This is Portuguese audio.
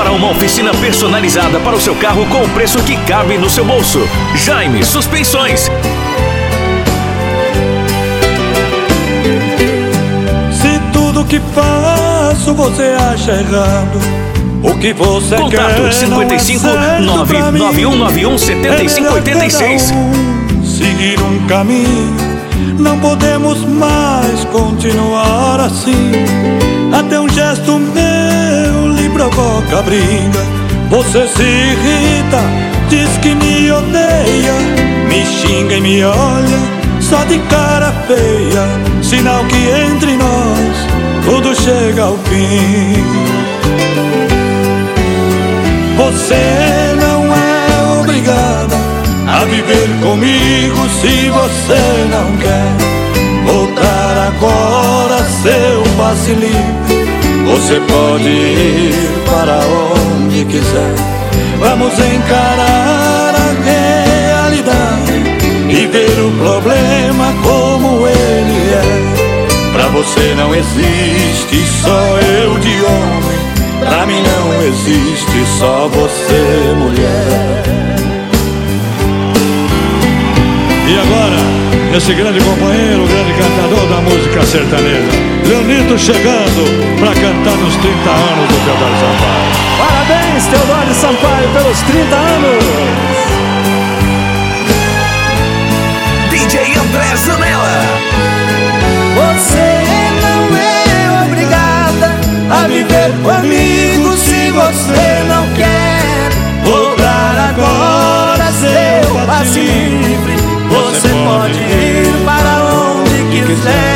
para uma oficina personalizada para o seu carro com o preço que cabe no seu bolso. Jaime Suspensões. Se tudo que faço você acha errado, o que você Contato quer 55 não é certo 99191 7586. Seguir um caminho, não podemos mais continuar assim. Até um gesto meu lhe provoca briga. Você se irrita, diz que me odeia, me xinga e me olha só de cara feia. Sinal que entre nós tudo chega ao fim. Você não é obrigada a viver comigo se você não quer voltar agora, seu passe livre. Você pode ir para onde quiser. Vamos encarar a realidade e ver o problema como ele é. Pra você não existe só eu de homem, pra mim não existe só você, mulher. E agora, esse grande companheiro, o grande cantador da música sertaneja, Leonito, chegando pra cantar nos 30 anos do Teodoro Sampaio. Parabéns, Teodoro Sampaio, pelos 30 anos. DJ André Zanella. Você não é obrigada a viver comigo se você não quer voltar agora, seu passe livre. Você pode ir para onde quiser.